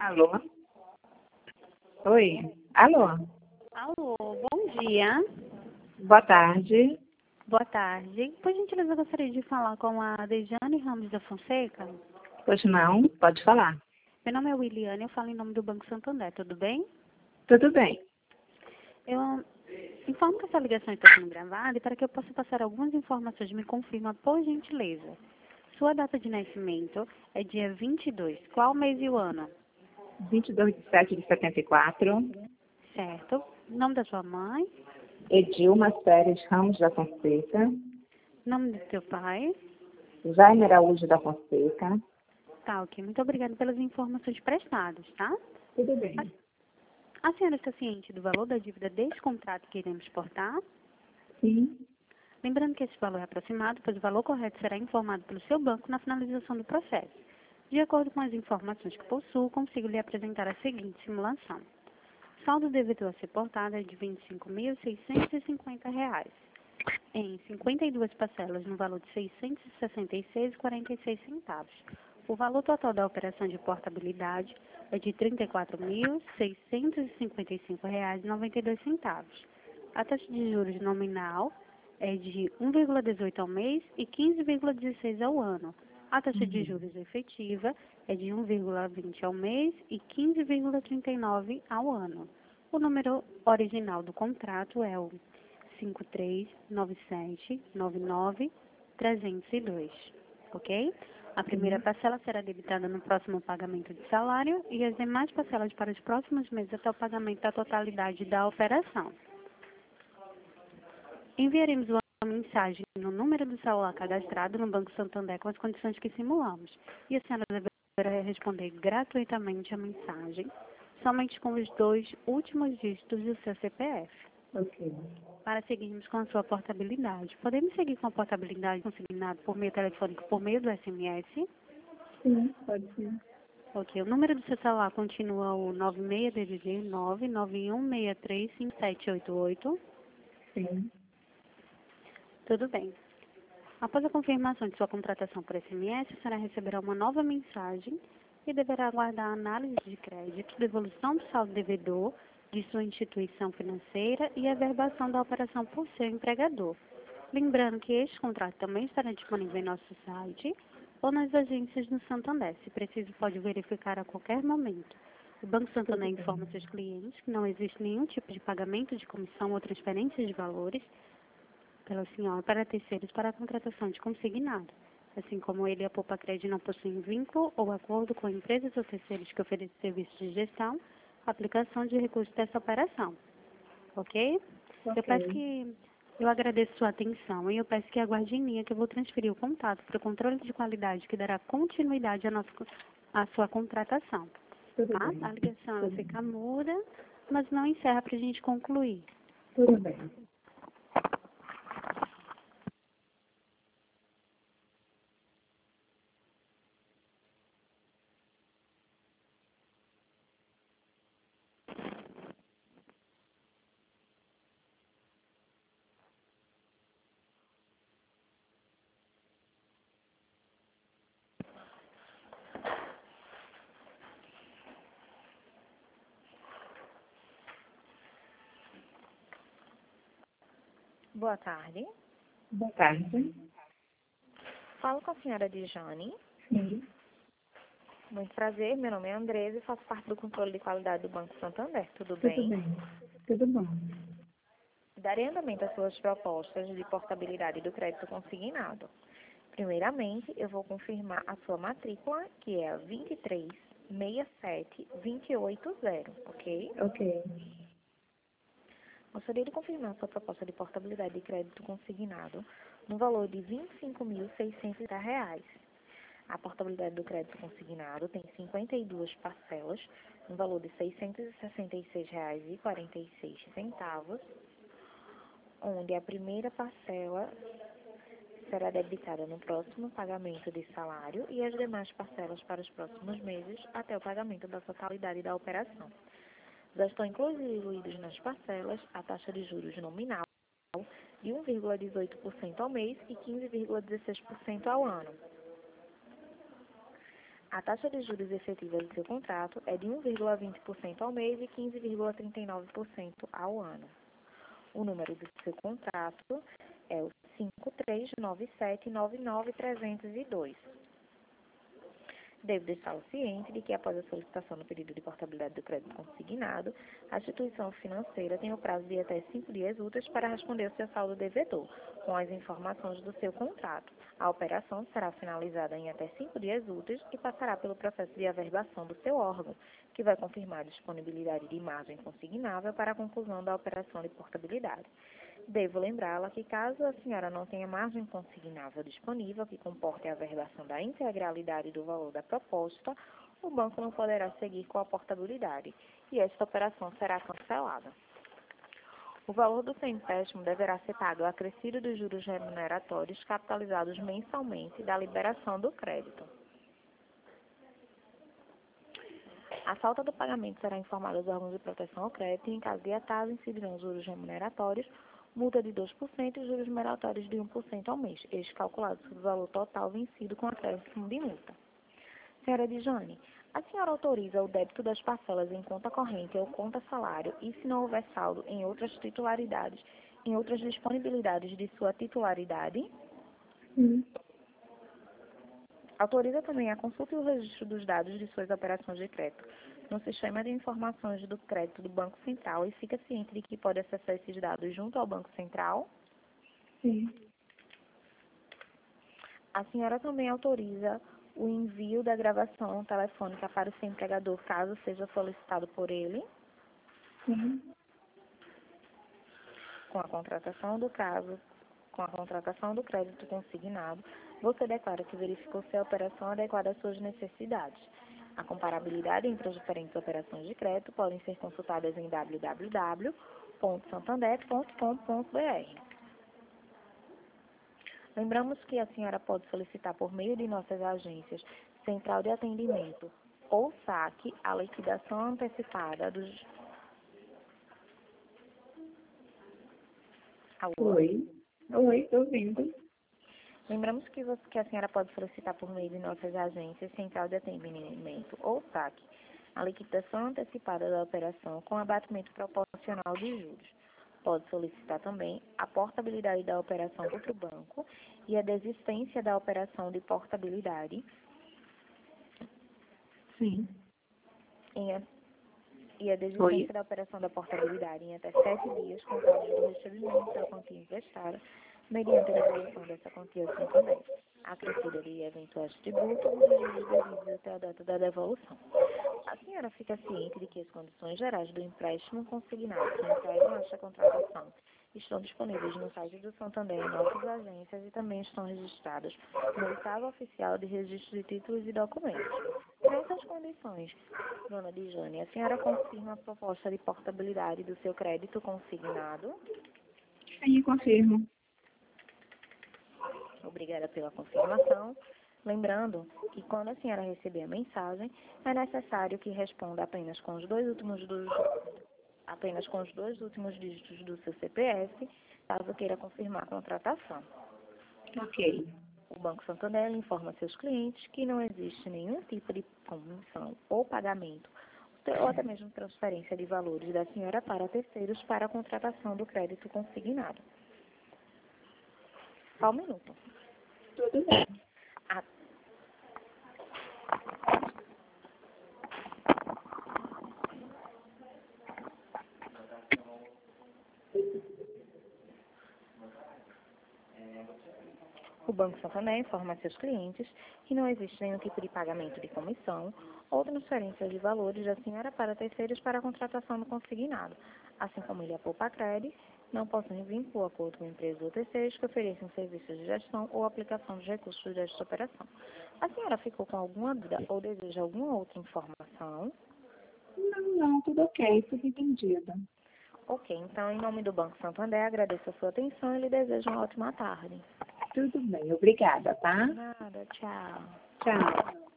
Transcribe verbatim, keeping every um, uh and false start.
Alô? Oi? Alô? Alô, bom dia. Boa tarde. Boa tarde. Por gentileza, eu gostaria de falar com a Dejane Ramos da Fonseca. Pois não, pode falar. Meu nome é Williane, eu falo em nome do Banco Santander, tudo bem? Tudo bem. Eu informo que essa ligação está sendo gravada e para que eu possa passar algumas informações, me confirma, por gentileza. Sua data de nascimento é dia vinte e dois. Qual mês e o ano? vinte e dois de sete de setenta e quatro. Certo. Nome da sua mãe? Edilma Pérez Ramos da Fonseca. Nome do seu pai? Jaime Araújo da Fonseca. Tá, ok. Muito obrigada pelas informações prestadas, tá? Tudo bem. A senhora está ciente do valor da dívida deste contrato que iremos exportar? Sim. Lembrando que esse valor é aproximado, pois o valor correto será informado pelo seu banco na finalização do processo. De acordo com as informações que possuo, consigo lhe apresentar a seguinte simulação. O saldo devedor a ser portado é de vinte e cinco mil, seiscentos e cinquenta reais, em cinquenta e duas parcelas no valor de seiscentos e sessenta e seis reais e quarenta e seis centavos. O valor total da operação de portabilidade é de trinta e quatro mil, seiscentos e cinquenta e cinco reais e noventa e dois centavos. A taxa de juros nominal é de um vírgula dezoito ao mês e quinze vírgula dezesseis ao ano. A taxa de juros efetiva é de um vírgula vinte ao mês e quinze vírgula trinta e nove ao ano. O número original do contrato é o cinco três nove sete nove nove três zero dois, ok? A primeira parcela será debitada no próximo pagamento de salário e as demais parcelas para os próximos meses até o pagamento da totalidade da operação. Enviaremos uma mensagem no número do celular cadastrado no Banco Santander com as condições que simulamos. E a senhora deverá responder gratuitamente a mensagem, somente com os dois últimos dígitos do seu C P F. Ok. Para seguirmos com a sua portabilidade. Podemos seguir com a portabilidade consignada por meio telefônico por meio do S M S? Sim, pode ser. Ok. O número do seu celular continua o nove seis D D D nove nove um seis três cinco sete oito oito. Sim. Tudo bem. Após a confirmação de sua contratação por S M S, a senhora receberá uma nova mensagem e deverá aguardar a análise de crédito, devolução do saldo devedor de sua instituição financeira e a verbação da operação por seu empregador. Lembrando que este contrato também estará disponível em nosso site ou nas agências do Santander. Se preciso, pode verificar a qualquer momento. O Banco Santander informa seus clientes que não existe nenhum tipo de pagamento de comissão ou transferência de valores pela senhora para terceiros para a contratação de consignado. Assim como ele e a Poupa Crédito não possuem vínculo ou acordo com empresas ou terceiros que oferecem serviços de gestão, aplicação de recursos dessa operação. Ok? Eu peço Ok. que eu agradeço sua atenção e eu peço que aguarde em linha que eu vou transferir o contato para o controle de qualidade que dará continuidade à, nossa, à sua contratação. Tudo Tá? bem. A ligação ela Tudo bem. fica muda, mas não encerra para a gente concluir. Tudo bem. Boa tarde. Boa tarde. Falo com a senhora Dejane. Sim. Muito prazer, meu nome é Andresa e faço parte do controle de qualidade do Banco Santander. Tudo Tudo bem? bem. Tudo bom. Darei andamento às suas propostas de portabilidade do crédito consignado. Primeiramente, eu vou confirmar a sua matrícula, que é a dois três seis sete dois oito zero, ok? Ok. Gostaria de confirmar a sua proposta de portabilidade de crédito consignado no valor de vinte e cinco mil seiscentos reais. A portabilidade do crédito consignado tem cinquenta e duas parcelas, no valor de seiscentos e sessenta e seis reais e quarenta e seis centavos, onde a primeira parcela será debitada no próximo pagamento de salário e as demais parcelas para os próximos meses até o pagamento da totalidade da operação. Já estão incluídos nas parcelas a taxa de juros nominal de um vírgula dezoito por cento ao mês e quinze vírgula dezesseis por cento ao ano. A taxa de juros efetiva do seu contrato é de um vírgula vinte por cento ao mês e quinze vírgula trinta e nove por cento ao ano. O número do seu contrato é o cinco três nove sete nove nove três zero dois. Deve deixá-lo ciente de que, após a solicitação do pedido de portabilidade do crédito consignado, a instituição financeira tem o prazo de até cinco dias úteis para responder ao seu saldo devedor, com as informações do seu contrato. A operação será finalizada em até cinco dias úteis e passará pelo processo de averbação do seu órgão, que vai confirmar a disponibilidade de margem consignável para a conclusão da operação de portabilidade. Devo lembrá-la que, caso a senhora não tenha margem consignável disponível que comporte a averbação da integralidade do valor da proposta, o banco não poderá seguir com a portabilidade e esta operação será cancelada. O valor do seu empréstimo deverá ser pago acrescido dos juros remuneratórios capitalizados mensalmente da liberação do crédito. A falta do pagamento será informada aos órgãos de proteção ao crédito e, em caso de atraso, incidirão os juros remuneratórios, multa de dois por cento e juros meritórios de um por cento ao mês, estes calculados sobre o valor total vencido com acréscimo de multa. Senhora Dijane, a senhora autoriza o débito das parcelas em conta corrente ou conta salário e, se não houver saldo, em outras titularidades, em outras disponibilidades de sua titularidade? Sim. Autoriza também a consulta e o registro dos dados de suas operações de crédito no sistema de informações do crédito do Banco Central e fica ciente de que pode acessar esses dados junto ao Banco Central? Sim. A senhora também autoriza o envio da gravação telefônica para o seu empregador, caso seja solicitado por ele? Sim. Com a contratação do caso, com a contratação do crédito consignado, você declara que verificou se a operação é adequada às suas necessidades. A comparabilidade entre as diferentes operações de crédito podem ser consultadas em w w w ponto santander ponto com ponto b r. Lembramos que a senhora pode solicitar por meio de nossas agências Central de Atendimento ou saque a liquidação antecipada dos... Alô? Oi. Oi, estou ouvindo. Lembramos que, você, que a senhora pode solicitar por meio de nossas agências Central de Atendimento ou saque a liquidação antecipada da operação com abatimento proporcional de juros. Pode solicitar também a portabilidade da operação contra o banco e a desistência da operação de portabilidade Sim. em a, e a desistência Oi. da operação da portabilidade em até sete dias contados do recebimento da quantia emprestada, mediante a devolução dessa quantia ao Santander, acrescida de eventuais tributos e dos juros devidos até a data da devolução. A senhora fica ciente de que as condições gerais do empréstimo consignado que integram esta contratação estão disponíveis no site do Santander em nossas agências e também estão registradas no oitavo oficial de registro de títulos e documentos. Nessas condições, dona Dijane, a senhora confirma a proposta de portabilidade do seu crédito consignado? Sim, confirmo. Obrigada pela confirmação. Lembrando que quando a senhora receber a mensagem, é necessário que responda apenas com os dois últimos dos, apenas com os dois últimos dígitos do seu C P F, caso queira confirmar a contratação. Ok. O Banco Santander informa seus clientes que não existe nenhum tipo de comissão ou pagamento, ou até mesmo transferência de valores da senhora para terceiros para a contratação do crédito consignado. Só um minuto. Tudo bem. A O Banco Santander informa a seus clientes que não existe nenhum tipo de pagamento de comissão ou transferência de valores da senhora para terceiros para a contratação do consignado, assim como ele a Poupa Cred, não possam vincular acordo com empresas ou terceiros que ofereçam serviços de gestão ou aplicação dos recursos desta operação. A senhora ficou com alguma dúvida ou deseja alguma outra informação? Não, não, tudo ok, tudo entendido. Ok, então, em nome do Banco Santander, agradeço a sua atenção e lhe desejo uma ótima tarde. Tudo bem, obrigada, tá? Nada, tchau. Tchau.